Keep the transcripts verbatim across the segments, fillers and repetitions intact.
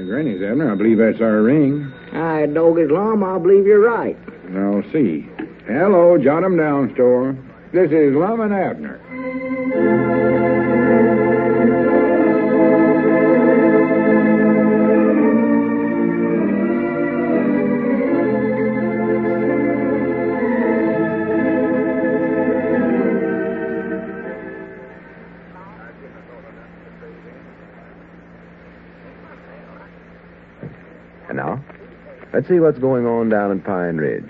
Granny's, Abner. I believe that's our ring. I dog his lum, I believe you're right. I'll see. Hello, Jot 'em Down store. This is Lum and Abner. And now, let's see what's going on down in Pine Ridge.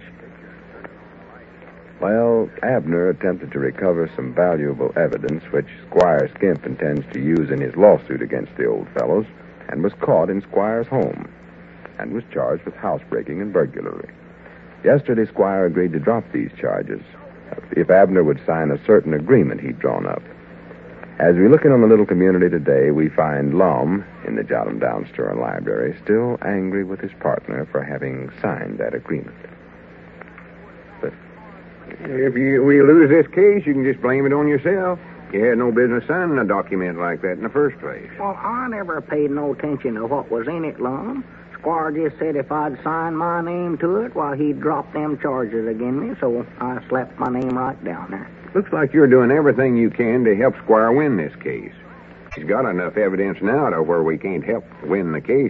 Well, Abner attempted to recover some valuable evidence which Squire Skimp intends to use in his lawsuit against the old fellows, and was caught in Squire's home, and was charged with housebreaking and burglary. Yesterday, Squire agreed to drop these charges if Abner would sign a certain agreement he'd drawn up. As we look in on the little community today, we find Lum, in the Jot 'em Down store and library, still angry with his partner for having signed that agreement. But if you, we lose this case, you can just blame it on yourself. You had no business signing a document like that in the first place. Well, I never paid no attention to what was in it, Lum. Squire just said if I'd sign my name to it, well, he'd drop them charges against me, so I slapped my name right down there. Looks like you're doing everything you can to help Squire win this case. He's got enough evidence now to where we can't help win the case.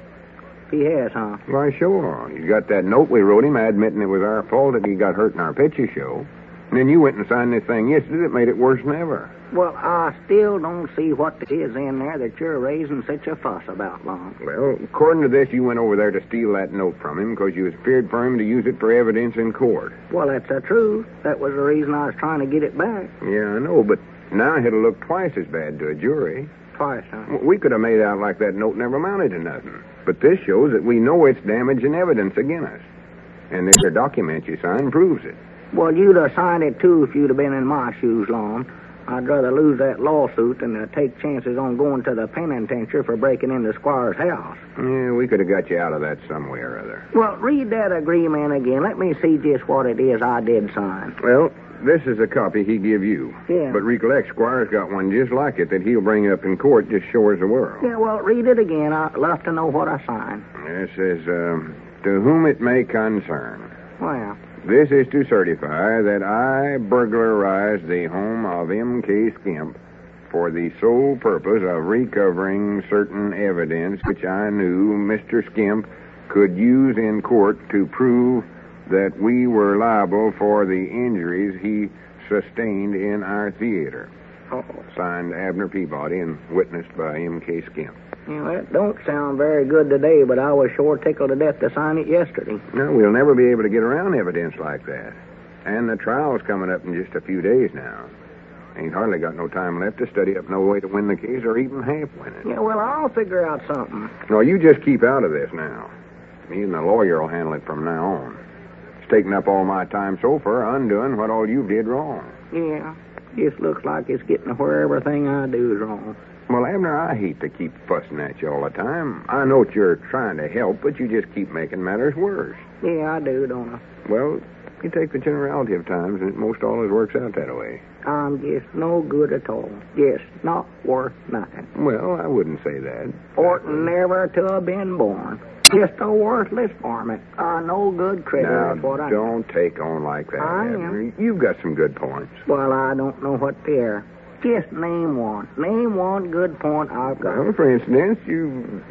He has, huh? Why, sure. He's got that note we wrote him admitting it was our fault that he got hurt in our picture show. And then you went and signed this thing yesterday that made it worse than ever. Well, I still don't see what it is in there that you're raising such a fuss about, Lum. Well, according to this, you went over there to steal that note from him because you was feared for him to use it for evidence in court. Well, that's the truth. That was the reason I was trying to get it back. Yeah, I know, but now it'll look twice as bad to a jury. Twice, huh? We could have made out like that note never amounted to nothing. But this shows that we know it's damaging evidence against us. And this here document you signed proves it. Well, you'd have signed it, too, if you'd have been in my shoes, Lum. I'd rather lose that lawsuit than to take chances on going to the penitentiary for breaking into Squire's house. Yeah, we could have got you out of that some way or other. Well, read that agreement again. Let me see just what it is I did sign. Well, this is a copy he give you. Yeah. But recollect, Squire's got one just like it that he'll bring up in court just show us the world. Yeah, well, read it again. I'd love to know what I signed. It says, um, to whom it may concern. Well... This is to certify that I burglarized the home of M K Skimp for the sole purpose of recovering certain evidence which I knew Mister Skimp could use in court to prove that we were liable for the injuries he sustained in our theater. Oh. Signed, Abner Peabody, and witnessed by M K Skimp. Yeah, that don't sound very good today, but I was sure tickled to death to sign it yesterday. No, we'll never be able to get around evidence like that. And the trial's coming up in just a few days now. Ain't hardly got no time left to study up no way to win the case or even half win it. Yeah, well, I'll figure out something. No, you just keep out of this now. Me and the lawyer will handle it from now on. It's taken up all my time so far undoing what all you did wrong. Yeah, just looks like it's getting to where everything I do is wrong. Well, Abner, I hate to keep fussing at you all the time. I know that you're trying to help, but you just keep making matters worse. Yeah, I do, don't I? Well, you take the generality of times, and it most always works out that way. I'm just no good at all. Just not worth nothing. Well, I wouldn't say that. Orton never to have been born. Just a worthless varmint. A no good critter, Now, that's what I don't take on like that, I Abner. am. You've got some good points. Well, I don't know what they are. Just name one. Name one good point I've got. Well, for instance, you...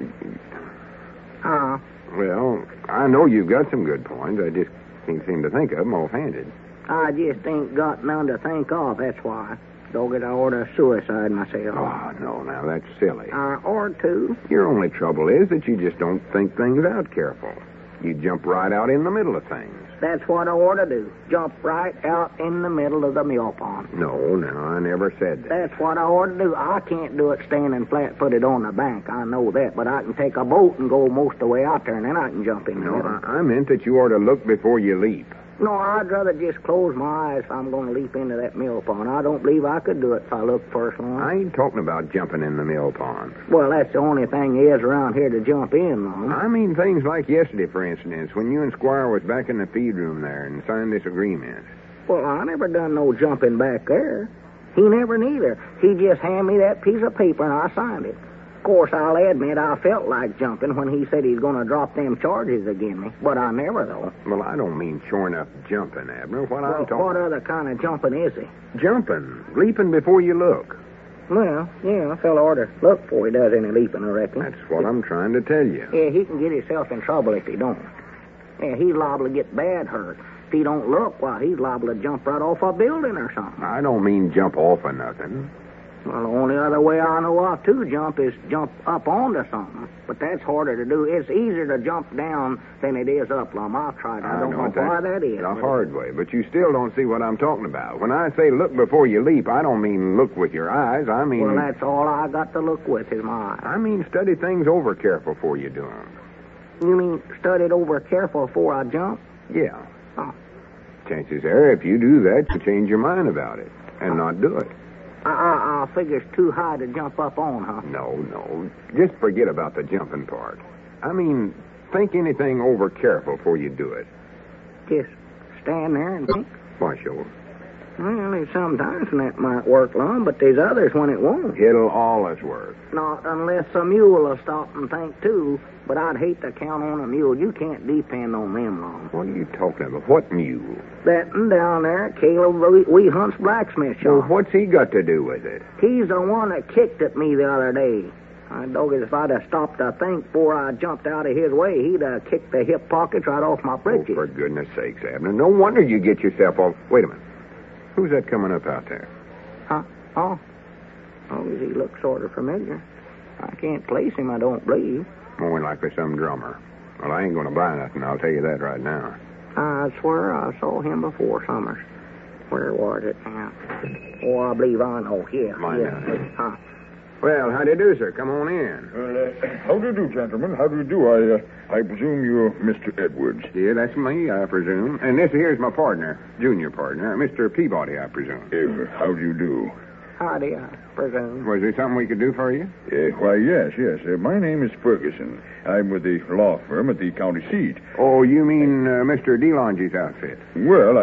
Uh, Well, I know you've got some good points. I just can't seem to think of them offhanded. I just ain't got none to think of, that's why. Dog it, I ought to suicide myself. Oh, no, now, that's silly. I ought to. Your only trouble is that you just don't think things out careful. You jump right out in the middle of things. That's what I ought to do. Jump right out in the middle of the mill pond. No, no, I never said that. That's what I ought to do. I can't do it standing flat-footed on the bank. I know that. But I can take a boat and go most of the way out there, and then I can jump in the No, middle. I, I meant that you ought to look before you leap. No, I'd rather just close my eyes if I'm going to leap into that mill pond. I don't believe I could do it if I looked first one. I ain't talking about jumping in the mill pond. Well, that's the only thing there is around here to jump in on. I mean things like yesterday, for instance, when you and Squire was back in the feed room there and signed this agreement. Well, I never done no jumping back there. He never neither. He just handed me that piece of paper and I signed it. Of course, I'll admit I felt like jumping when he said he's going to drop them charges again me, but I never, though. Well, I don't mean sure enough jumping, Abner. What Well, I'm talking what other kind of jumping is he? Jumping. Leaping before you look. Well, yeah, a fellow ought to look before he does any leaping, I reckon. That's what I'm trying to tell you. Yeah, he can get himself in trouble if he don't. Yeah, he's liable to get bad hurt. If he don't look, why, he's liable to jump right off a building or something. I don't mean jump off of nothing. Well, the only other way I know of to jump is jump up onto something. But that's harder to do. It's easier to jump down than it is up, Lum. I've tried. I, I don't know, know why that's that is. the but- hard way, but you still don't see what I'm talking about. When I say look before you leap, I don't mean look with your eyes. I mean... Well, that's all I got to look with is my eyes. I mean study things over careful before you do them. You mean study it over careful before I jump? Yeah. Oh. Chances are, if you do that, you change your mind about it and not do it. I, I, I figure it's too high to jump up on, huh? No, no. Just forget about the jumping part. I mean, think anything over careful before you do it. Just stand there and think. Why, sure. Well, there's sometimes when that might work, Lum, but there's others when it won't. It'll always work. Not unless a mule will stop and think, too. But I'd hate to count on a mule. You can't depend on them, Lum. What are you talking about? What mule? That one down there, Caleb Wee- Wee Hunt's blacksmith Well, shop. what's he got to do with it? He's the one that kicked at me the other day. I dog it, if I'd have stopped to think before I jumped out of his way, he'd have kicked the hip pockets right off my Oh, britches. for goodness sakes, Abner. No wonder you get yourself off. Wait a minute. Who's that coming up out there? Huh? Oh. Oh, does he look sort of familiar? I can't place him, I don't believe. More likely some drummer. Well, I ain't going to buy nothing, I'll tell you that right now. I swear I saw him before, Summers. Where was it now? Oh, I believe I know. Yeah, Mine yeah. down here. Huh. Well, how do you do, sir? Come on in. Well, uh, how do you do, gentlemen? How do you do? I, uh, I presume you're Mister Edwards. Yeah, that's me, I presume. And this here's my partner, junior partner, Mister Peabody, I presume. Uh, how do you do? Howdy, I presume. Was there something we could do for you? Uh, why, yes, yes. Uh, my name is Ferguson. I'm with the law firm at the county seat. Oh, you mean uh, Mister DeLonge's outfit? Well, I...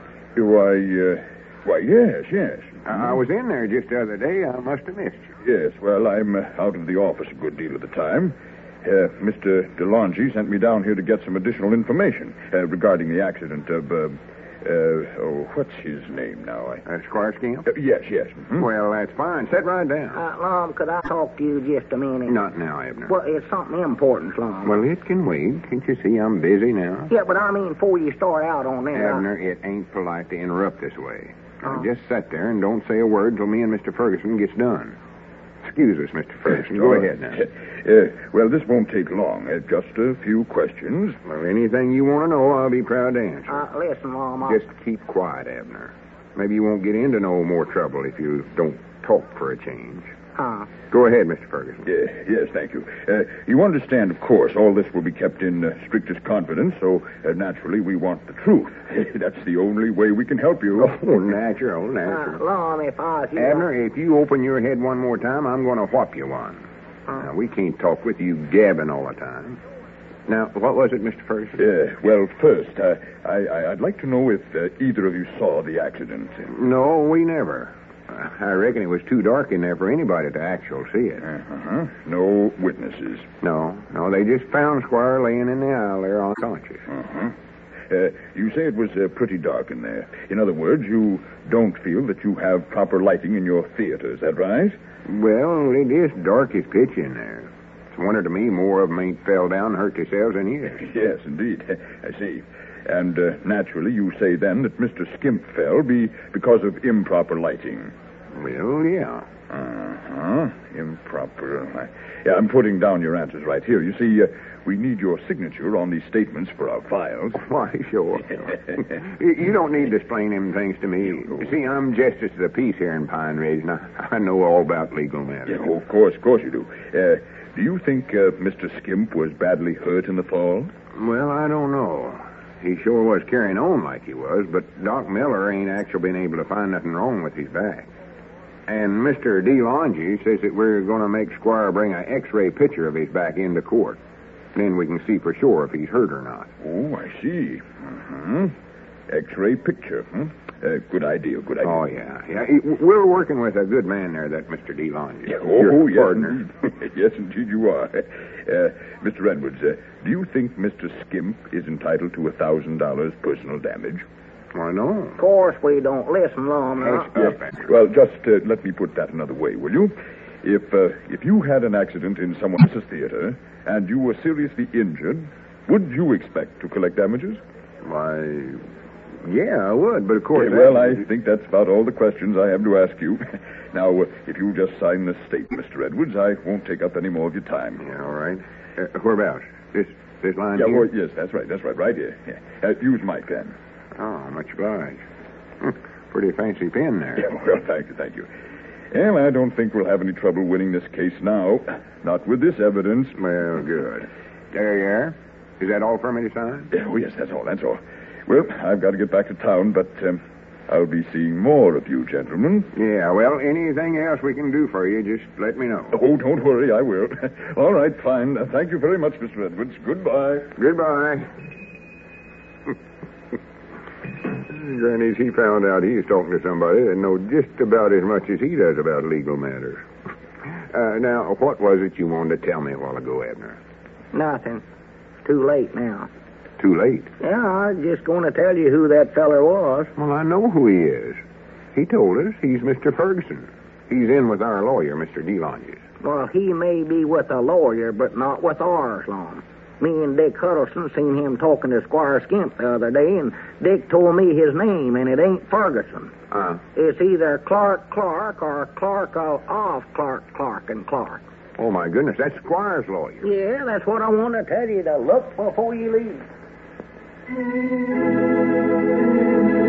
Why, uh... Why, yes, yes. I I was in there just the other day. I must have missed you. Yes, well, I'm uh, out of the office a good deal of the time. Uh, Mister DeLonge sent me down here to get some additional information uh, regarding the accident of, uh, uh, oh, what's his name now? I... Uh, Squire Skimp? Uh, yes, yes. mhm. Well, that's fine. Sit right down. Uh, Lum, could I talk to you just a minute? Not now, Abner. Well, it's something important, Lum. Well, it can wait. Can't you see I'm busy now? Yeah, but I mean, before you start out on that, I- Abner, it ain't polite to interrupt this way. Now, Oh. just sit there and don't say a word till me and Mister Ferguson gets done. Excuse us, Mister Ferguson. Yes, Go all ahead right. now. Uh, well, this won't take long. Uh, just a few questions. Well, anything you want to know, I'll be proud to answer. Uh, listen, Lum, I... Just keep quiet, Abner. Maybe you won't get into no more trouble if you don't talk for a change. Huh. Go ahead, Mister Ferguson. Yeah, yes, thank you. Uh, you understand, of course, all this will be kept in uh, strictest confidence, so uh, naturally we want the truth. That's the only way we can help you. Oh, natural, Uh, natural. Lum, if I was you... Abner, if you open your head one more time, I'm going to whop you one. Now, we can't talk with you gabbing all the time. Now, what was it, Mister Ferguson? Uh, well, first, uh, I, I, I'd like to know if uh, either of you saw the accident. No, we never. Uh, I reckon it was too dark in there for anybody to actually see it. Uh-huh. No witnesses. No, no, they just found Squire laying in the aisle there unconscious. Uh-huh. Uh, you say it was uh, pretty dark in there. In other words, you don't feel that you have proper lighting in your theater, is that right? Well, it is dark as pitch in there. It's a wonder to me more of them ain't fell down and hurt themselves than here. Yes, indeed. I see. And uh, naturally, you say then that Mister Skimp fell be because of improper lighting. Well, yeah. Uh-huh. Improper. I, yeah, I'm putting down your answers right here. You see, uh, we need your signature on these statements for our files. Why, sure. you you don't need to explain them things to me. You see, I'm justice of the peace here in Pine Ridge, and I, I know all about legal matters. Yeah, oh, of course, of course you do. Uh, do you think uh, Mister Skimp was badly hurt in the fall? Well, I don't know. He sure was carrying on like he was, but Doc Miller ain't actually been able to find nothing wrong with his back. And Mister DeLonge says that we're going to make Squire bring an X-ray picture of his back into court. Then we can see for sure if he's hurt or not. Oh, I see. Uh-huh. X-ray picture. Hmm? Uh, good idea, good idea. Oh, yeah. yeah. He- We're working with a good man there, that Mister DeLonge. Yeah, Your oh, yes, partner. indeed. Yes, indeed you are. Uh, Mister Edwards, uh, do you think Mister Skimp is entitled to a thousand dollars personal damage? Why, no. Of course, we don't listen long enough. Yes, up, Andrew. Well, just uh, let me put that another way, will you? If uh, if you had an accident in someone else's theater and you were seriously injured, would you expect to collect damages? Why, yeah, I would, but of course... Yeah, well, that- I think that's about all the questions I have to ask you. Now, uh, if you just sign this statement, Mister Edwards, I won't take up any more of your time. Yeah, all right. Uh, whereabouts? This this line Yeah, here? well, yes, that's right, that's right, right here. Yeah. Uh, use Mike, then. Oh, much obliged. Hmm, Pretty fancy pen there. Yeah, well, thank you, thank you. Well, I don't think we'll have any trouble winning this case now. Not with this evidence. Well, good. There you are. Is that all for me to sign? Oh, yes, that's all, that's all. Well, I've got to get back to town, but um, I'll be seeing more of you gentlemen. Yeah, well, anything else we can do for you, just let me know. Oh, don't worry, I will. All right, fine. Uh, thank you very much, Mister Edwards. Goodbye. Goodbye. Granny's, he found out he was talking to somebody that knows just about as much as he does about legal matters. Uh, now, what was it you wanted to tell me a while ago, Abner? Nothing. It's too late now. Too late. Yeah, I was just going to tell you who that feller was. Well, I know who he is. He told us he's Mister Ferguson. He's in with our lawyer, Mister DeLonge. Well, he may be with a lawyer, but not with ours, Lon. Me and Dick Huddleston seen him talking to Squire Skimp the other day, and Dick told me his name, and it ain't Ferguson. Uh, It's either Clark Clark or Clark of, of Clark Clark and Clark. oh, my goodness, that's Squire's lawyer. Yeah, that's what I want to tell you, to look before you leave.